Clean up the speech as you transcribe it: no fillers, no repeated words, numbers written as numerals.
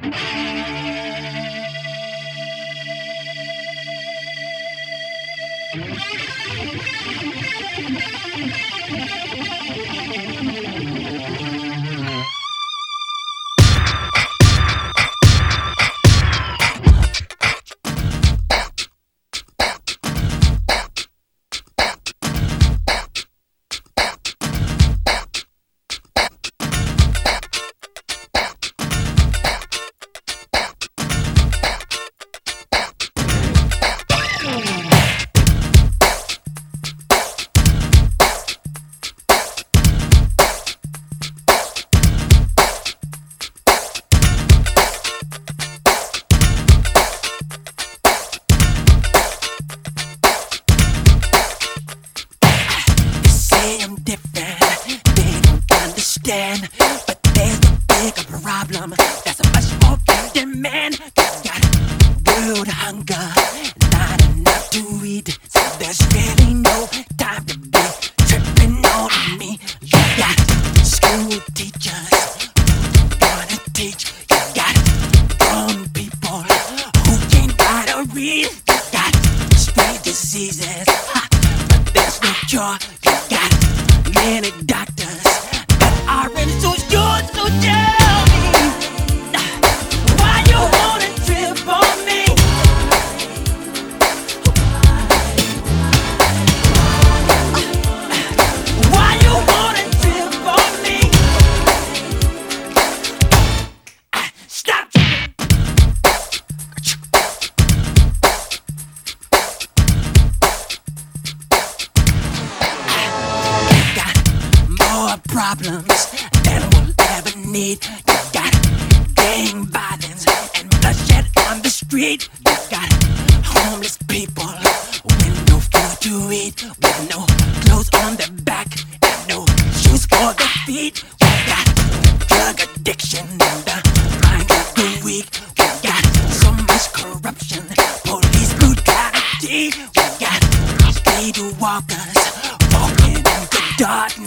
I'm different, they don't understand. But there's a bigger problem, there's a much more big demand. Got world hunger, not enough to eat, so there's really no time to be tripping on me. You got school teachers who wanna teach, you got grown people who can't write or read, you got strange diseases, but there's no cure. You got many doctors that aren't so sure, so tell me why you wanna trip on me. Why you wanna trip on me? Stop problems than we'll ever need. You got gang violence and bloodshed on the street. You got homeless people with no food to eat, with no clothes on their back and no shoes for their feet. We got drug addiction in the mind of the weak. We got so much corruption, police brutality. We got street walkers walking in the darkness.